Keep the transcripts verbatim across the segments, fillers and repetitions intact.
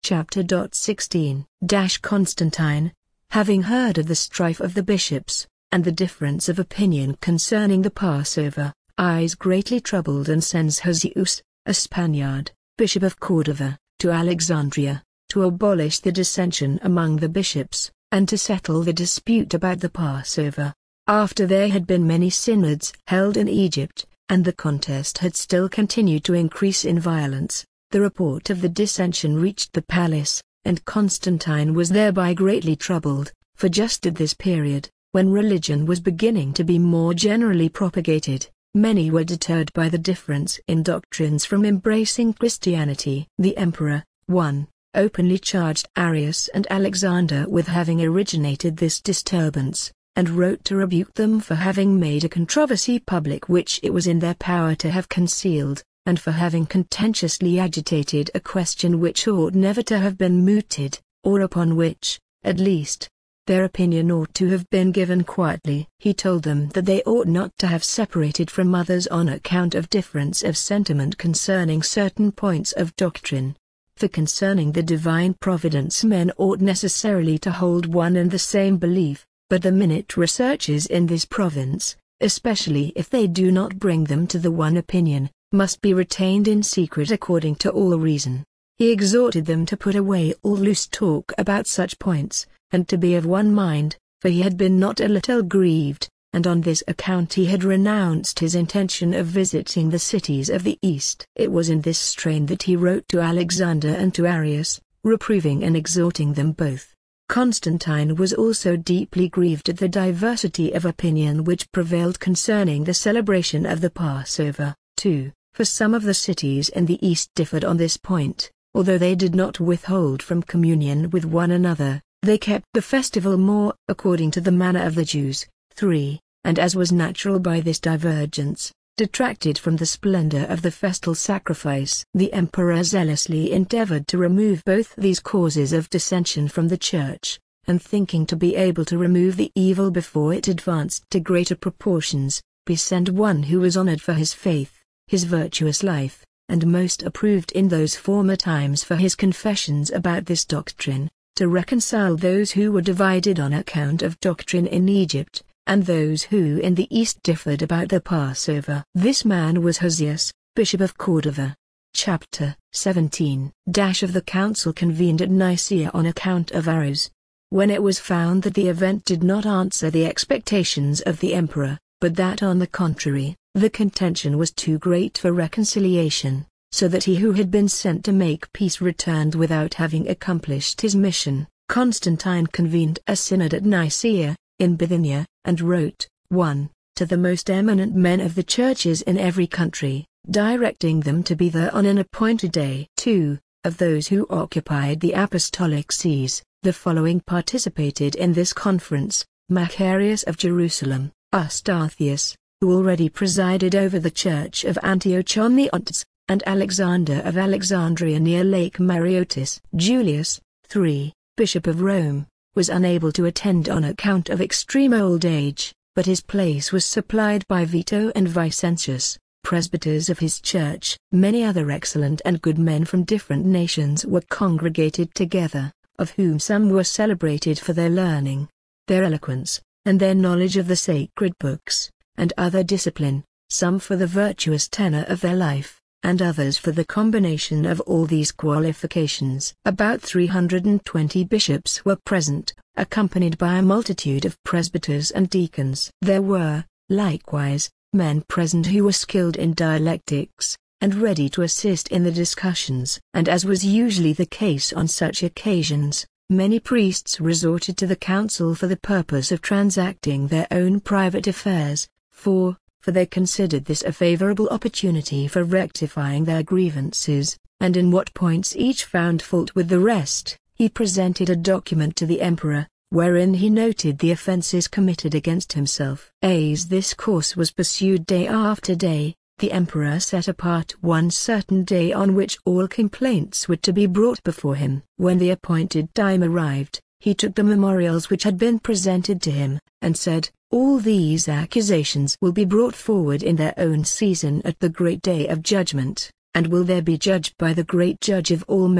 Chapter sixteen. Constantine, having heard of the strife of the bishops, and the difference of opinion concerning the Passover, is greatly troubled and sends Josias, a Spaniard, Bishop of Cordova, to Alexandria, to abolish the dissension among the bishops, and to settle the dispute about the Passover. After there had been many synods held in Egypt, and the contest had still continued to increase in violence, the report of the dissension reached the palace, and Constantine was thereby greatly troubled, for just at this period, when religion was beginning to be more generally propagated, many were deterred by the difference in doctrines from embracing Christianity. The emperor, one, openly charged Arius and Alexander with having originated this disturbance, and wrote to rebuke them for having made a controversy public which it was in their power to have concealed, and for having contentiously agitated a question which ought never to have been mooted, or upon which, at least, their opinion ought to have been given quietly. He told them that they ought not to have separated from others on account of difference of sentiment concerning certain points of doctrine. For concerning the divine providence men ought necessarily to hold one and the same belief, but the minute researches in this province, especially if they do not bring them to the one opinion, must be retained in secret according to all reason. He exhorted them to put away all loose talk about such points, and to be of one mind, for he had been not a little grieved, and on this account he had renounced his intention of visiting the cities of the East. It was in this strain that he wrote to Alexander and to Arius, reproving and exhorting them both. Constantine was also deeply grieved at the diversity of opinion which prevailed concerning the celebration of the Passover, too, for some of the cities in the East differed on this point. Although they did not withhold from communion with one another, they kept the festival more according to the manner of the Jews. three. And as was natural by this divergence, detracted from the splendor of the festal sacrifice. The emperor zealously endeavored to remove both these causes of dissension from the church, and thinking to be able to remove the evil before it advanced to greater proportions, he sent one who was honored for his faith, his virtuous life, and most approved in those former times for his confessions about this doctrine, to reconcile those who were divided on account of doctrine in Egypt, and those who in the East differed about the Passover. This man was Josias, Bishop of Cordova. Chapter seventeen. Of the council convened at Nicaea on account of Arius. When it was found that the event did not answer the expectations of the emperor, but that on the contrary, the contention was too great for reconciliation, so that he who had been sent to make peace returned without having accomplished his mission, Constantine convened a synod at Nicaea, in Bithynia, and wrote, one. To the most eminent men of the churches in every country, directing them to be there on an appointed day. two. Of those who occupied the apostolic sees, the following participated in this conference: Macarius of Jerusalem, Eustathius, who already presided over the church of Antioch on the Ontes, and Alexander of Alexandria near Lake Mareotis. Julius, three, Bishop of Rome, was unable to attend on account of extreme old age, but his place was supplied by Vito and Vicentius, presbyters of his church. Many other excellent and good men from different nations were congregated together, of whom some were celebrated for their learning, their eloquence, and their knowledge of the sacred books, and other discipline, some for the virtuous tenor of their life, and others for the combination of all these qualifications. About three hundred twenty bishops were present, accompanied by a multitude of presbyters and deacons. There were, likewise, men present who were skilled in dialectics, and ready to assist in the discussions. And as was usually the case on such occasions, many priests resorted to the council for the purpose of transacting their own private affairs, for, for they considered this a favorable opportunity for rectifying their grievances, and in what points each found fault with the rest, he presented a document to the emperor, wherein he noted the offenses committed against himself. As this course was pursued day after day, the emperor set apart one certain day on which all complaints were to be brought before him. When the appointed time arrived, he took the memorials which had been presented to him, and said, "All these accusations will be brought forward in their own season at the great day of judgment, and will there be judged by the great judge of all men,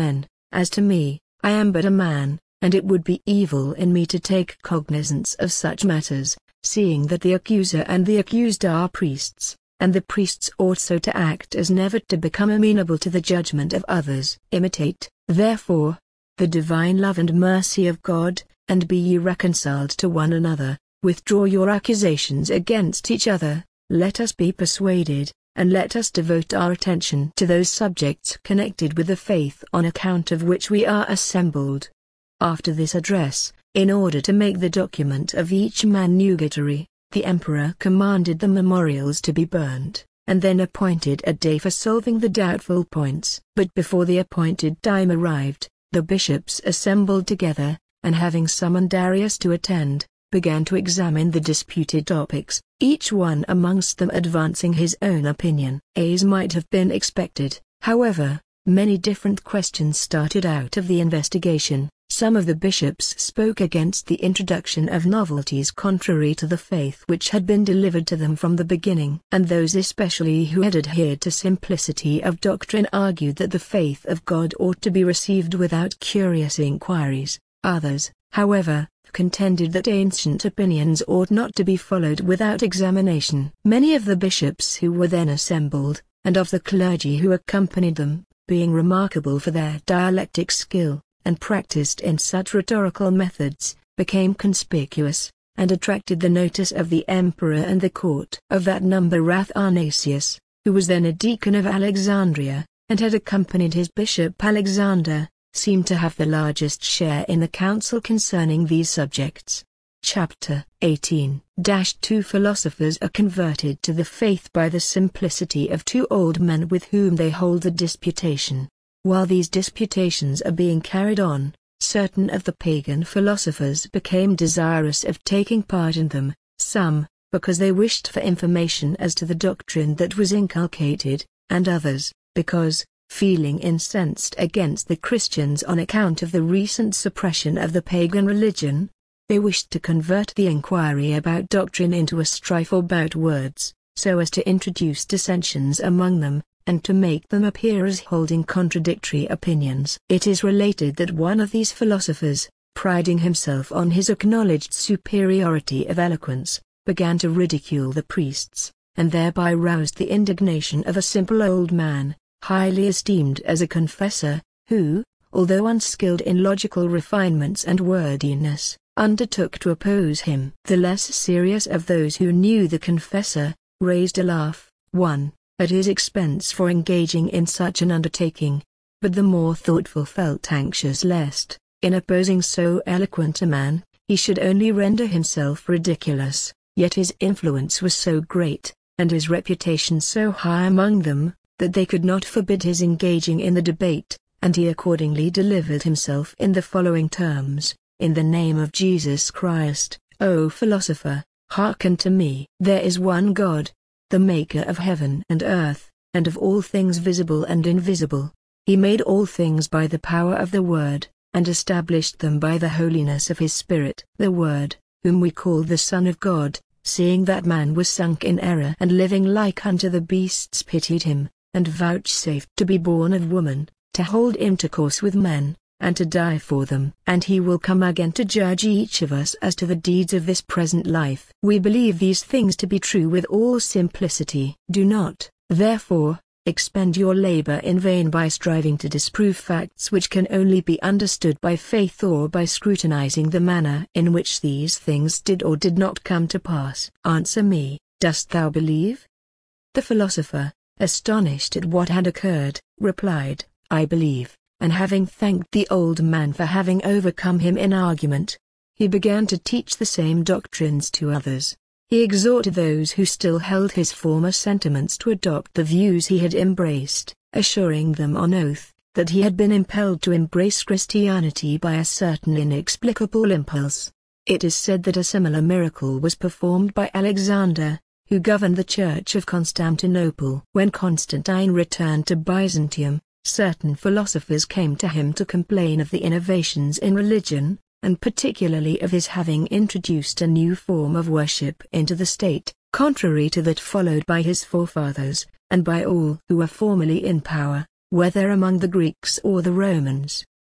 As to me, I am but a man, and it would be evil in me to take cognizance of such matters, seeing that the accuser and the accused are priests, and the priests ought so to act as never to become amenable to the judgment of others. Imitate, therefore, the divine love and mercy of God, and be ye reconciled to one another. Withdraw your accusations against each other, let us be persuaded, and let us devote our attention to those subjects connected with the faith on account of which we are assembled. After this address, in order to make the document of each man nugatory, the emperor commanded the memorials to be burnt, and then appointed a day for solving the doubtful points. But before the appointed time arrived, the bishops assembled together, and having summoned Darius to attend, began to examine the disputed topics, each one amongst them advancing his own opinion. As might have been expected, however, many different questions started out of the investigation. Some of the bishops spoke against the introduction of novelties contrary to the faith which had been delivered to them from the beginning, and those especially who had adhered to simplicity of doctrine argued that the faith of God ought to be received without curious inquiries. Others, however, contended that ancient opinions ought not to be followed without examination. Many of the bishops who were then assembled, and of the clergy who accompanied them, being remarkable for their dialectic skill, and practiced in such rhetorical methods, became conspicuous, and attracted the notice of the emperor and the court. Of that number Athanasius, who was then a deacon of Alexandria, and had accompanied his bishop Alexander, seemed to have the largest share in the council concerning these subjects. Chapter eighteen. Two philosophers are converted to the faith by the simplicity of two old men with whom they hold a disputation. While these disputations are being carried on, certain of the pagan philosophers became desirous of taking part in them, some, because they wished for information as to the doctrine that was inculcated, and others, because, feeling incensed against the Christians on account of the recent suppression of the pagan religion, they wished to convert the inquiry about doctrine into a strife about words, so as to introduce dissensions among them, and to make them appear as holding contradictory opinions. It is related that one of these philosophers, priding himself on his acknowledged superiority of eloquence, began to ridicule the priests, and thereby roused the indignation of a simple old man, highly esteemed as a confessor, who, although unskilled in logical refinements and wordiness, undertook to oppose him. The less serious of those who knew the confessor, raised a laugh, one, at his expense for engaging in such an undertaking, but the more thoughtful felt anxious lest, in opposing so eloquent a man, he should only render himself ridiculous. Yet his influence was so great, and his reputation so high among them, that they could not forbid his engaging in the debate, and he accordingly delivered himself in the following terms: In the name of Jesus Christ, O philosopher, hearken to me. There is one God, the maker of heaven and earth, and of all things visible and invisible. He made all things by the power of the Word, and established them by the holiness of his Spirit. The Word, whom we call the Son of God, seeing that man was sunk in error and living like unto the beasts, pitied him, and vouchsafed to be born of woman, to hold intercourse with men, and to die for them. And he will come again to judge each of us as to the deeds of this present life. We believe these things to be true with all simplicity. Do not, therefore, expend your labor in vain by striving to disprove facts which can only be understood by faith or by scrutinizing the manner in which these things did or did not come to pass. Answer me, dost thou believe? The philosopher, astonished at what had occurred, replied, I believe, and having thanked the old man for having overcome him in argument, he began to teach the same doctrines to others. He exhorted those who still held his former sentiments to adopt the views he had embraced, assuring them on oath that he had been impelled to embrace Christianity by a certain inexplicable impulse. It is said that a similar miracle was performed by Alexander, who governed the Church of Constantinople. When Constantine returned to Byzantium, certain philosophers came to him to complain of the innovations in religion, and particularly of his having introduced a new form of worship into the state, contrary to that followed by his forefathers, and by all who were formerly in power, whether among the Greeks or the Romans.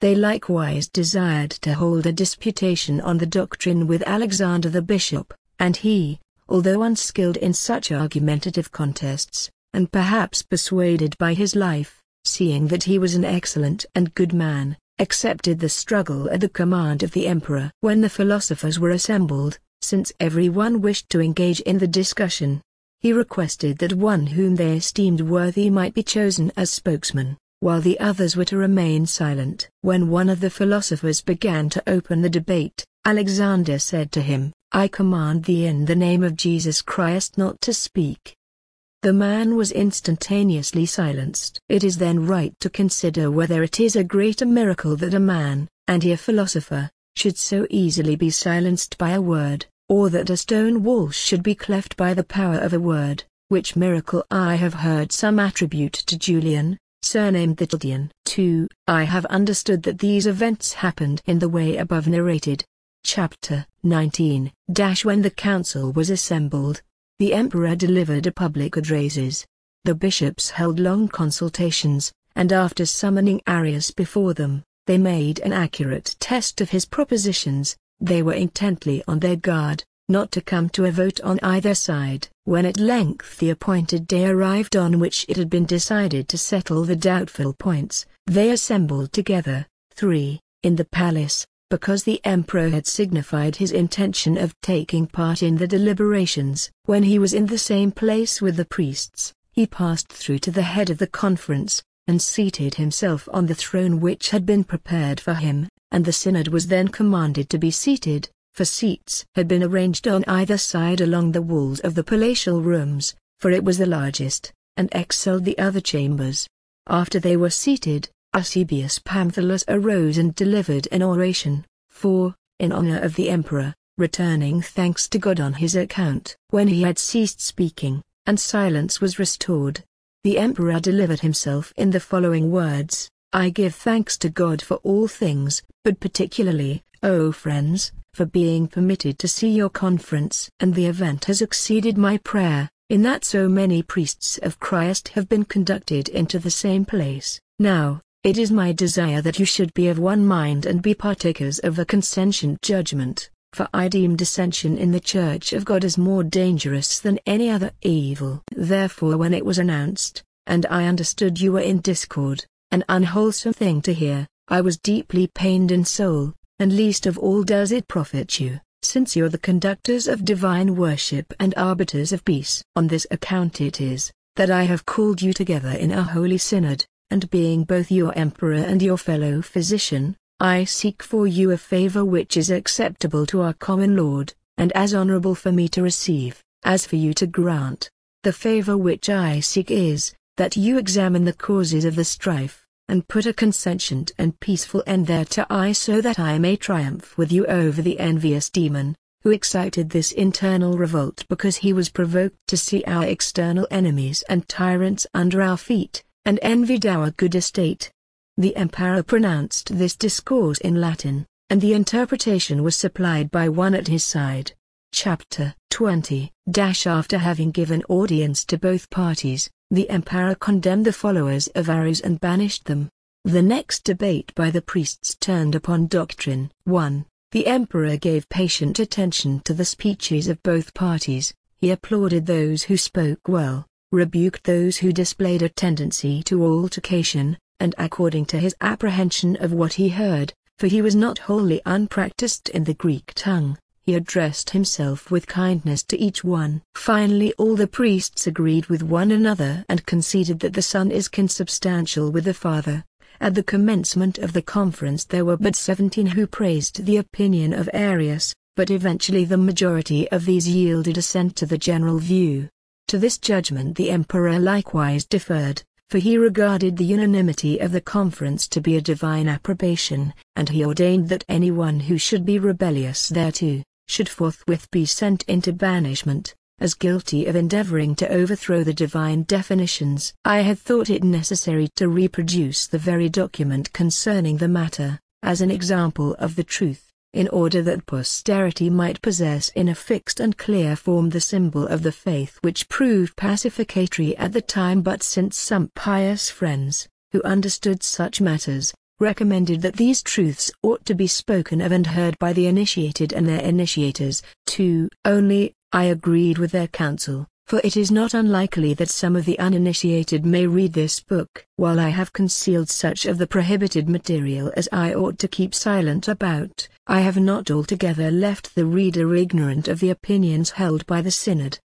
They likewise desired to hold a disputation on the doctrine with Alexander the bishop, and he, although unskilled in such argumentative contests, and perhaps persuaded by his life, seeing that he was an excellent and good man, accepted the struggle at the command of the emperor. When the philosophers were assembled, since every one wished to engage in the discussion, he requested that one whom they esteemed worthy might be chosen as spokesman, while the others were to remain silent. When one of the philosophers began to open the debate, Alexander said to him, "I command thee in the name of Jesus Christ not to speak." The man was instantaneously silenced. It is then right to consider whether it is a greater miracle that a man, and he a philosopher, should so easily be silenced by a word, or that a stone wall should be cleft by the power of a word, which miracle I have heard some attribute to Julian, surnamed the Chaldean. two. I have understood that these events happened in the way above narrated. Chapter nineteen. When the council was assembled, the emperor delivered a public addresses. The bishops held long consultations, and after summoning Arius before them, they made an accurate test of his propositions. They were intently on their guard, not to come to a vote on either side. When at length the appointed day arrived on which it had been decided to settle the doubtful points, they assembled together, three, in the palace, because the emperor had signified his intention of taking part in the deliberations. When he was in the same place with the priests, he passed through to the head of the conference, and seated himself on the throne which had been prepared for him, and the synod was then commanded to be seated, for seats had been arranged on either side along the walls of the palatial rooms, for it was the largest, and excelled the other chambers. After they were seated, Eusebius Pamphilus arose and delivered an oration, for, in honor of the emperor, returning thanks to God on his account. When he had ceased speaking, and silence was restored, the emperor delivered himself in the following words: I give thanks to God for all things, but particularly, O friends, for being permitted to see your conference. And the event has exceeded my prayer, in that so many priests of Christ have been conducted into the same place. Now, it is my desire that you should be of one mind and be partakers of a consentient judgment, for I deem dissension in the Church of God as more dangerous than any other evil. Therefore when it was announced, and I understood you were in discord, an unwholesome thing to hear, I was deeply pained in soul, and least of all does it profit you, since you are the conductors of divine worship and arbiters of peace. On this account it is, that I have called you together in a holy synod, and being both your emperor and your fellow physician, I seek for you a favor which is acceptable to our common Lord, and as honorable for me to receive, as for you to grant. The favor which I seek is, that you examine the causes of the strife, and put a consentient and peaceful end thereto, so that I may triumph with you over the envious demon, who excited this internal revolt because he was provoked to see our external enemies and tyrants under our feet, and envied our good estate. The emperor pronounced this discourse in Latin, and the interpretation was supplied by one at his side. Chapter twenty. After having given audience to both parties, the emperor condemned the followers of Arius and banished them. The next debate by the priests turned upon doctrine. one. The emperor gave patient attention to the speeches of both parties. He applauded those who spoke well, rebuked those who displayed a tendency to altercation, and according to his apprehension of what he heard, for he was not wholly unpracticed in the Greek tongue, he addressed himself with kindness to each one. Finally all the priests agreed with one another and conceded that the Son is consubstantial with the Father. At the commencement of the conference there were but seventeen who praised the opinion of Arius, but eventually the majority of these yielded assent to the general view. To this judgment the emperor likewise deferred, for he regarded the unanimity of the conference to be a divine approbation, and he ordained that anyone who should be rebellious thereto, should forthwith be sent into banishment, as guilty of endeavoring to overthrow the divine definitions. I had thought it necessary to reproduce the very document concerning the matter, as an example of the truth, in order that posterity might possess in a fixed and clear form the symbol of the faith which proved pacificatory at the time. But since some pious friends, who understood such matters, recommended that these truths ought to be spoken of and heard by the initiated and their initiators. two. Only, I agreed with their counsel, for it is not unlikely that some of the uninitiated may read this book. While I have concealed such of the prohibited material as I ought to keep silent about, I have not altogether left the reader ignorant of the opinions held by the Synod.